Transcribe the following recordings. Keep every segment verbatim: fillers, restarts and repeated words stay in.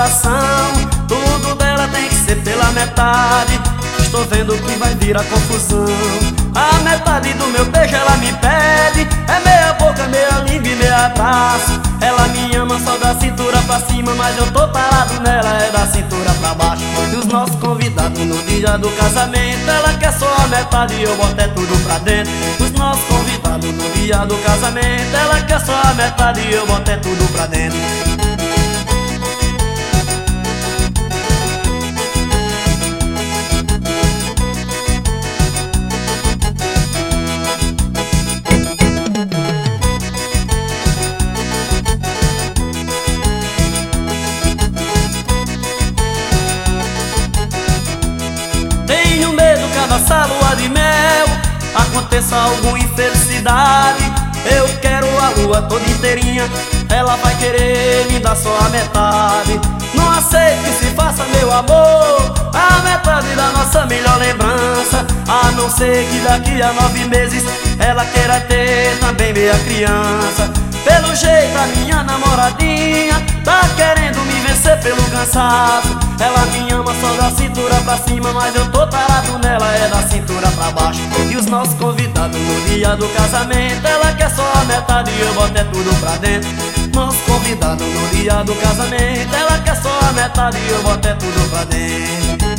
coração. Tudo dela tem que ser pela metade. Estou vendo que vai vir a confusão. A metade do meu beijo ela me pede. É meia boca, meia língua e meia abraço. Ela me ama só da cintura pra cima, mas eu tô parado nela, é da cintura pra baixo. E os nossos convidados no dia do casamento, ela quer só a metade e eu boto é tudo pra dentro. Os nossos convidados no dia do casamento, ela quer só a metade e eu boto é tudo pra dentro. Nessa lua de mel aconteça alguma infelicidade. Eu quero a lua toda inteirinha, ela vai querer me dar só a metade. Não aceito que se faça, meu amor, a metade da nossa melhor lembrança. A não ser que daqui a nove meses ela queira ter também meia criança. Pelo jeito a minha namoradinha tá querendo me vencer pelo cansaço. Ela me ama só da cintura pra cima, mas eu tô tarado nela, é da cintura pra baixo. E os nossos convidados no dia do casamento, ela quer só a metade e eu boto é tudo pra dentro. Nossos convidados no dia do casamento, ela quer só a metade e eu boto é tudo pra dentro.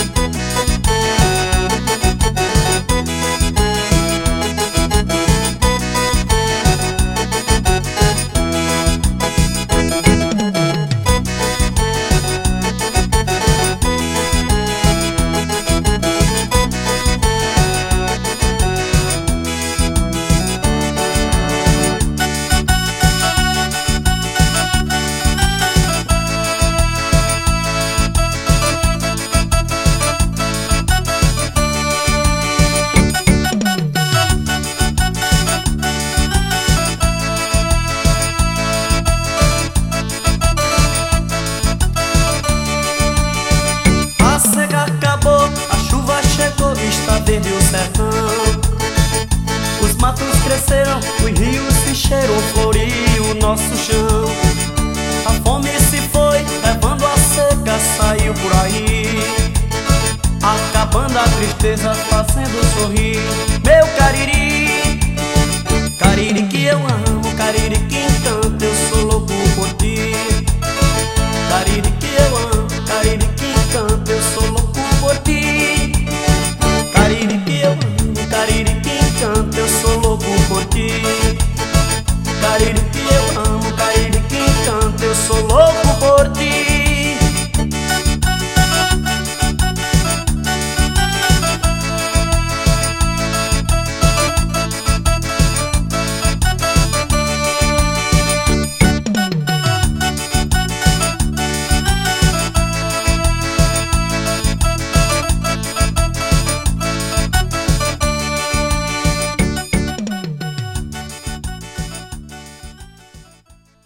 Está verde o sertão, os matos cresceram, os rios se encheram, floriu o nosso chão. A fome se foi, levando a seca, saiu por aí, acabando a tristeza, fazendo sorrir. Meu Cariri, Cariri que eu amo, Cariri que encanta, eu sou louco por ti. Cariri que eu amo, Cariri que encanta, eu sou louco por ti. Cariri que eu amo, Cariri que encanta, eu sou louco por ti. Cariri que eu amo, Cariri que encanta, eu sou louco por ti.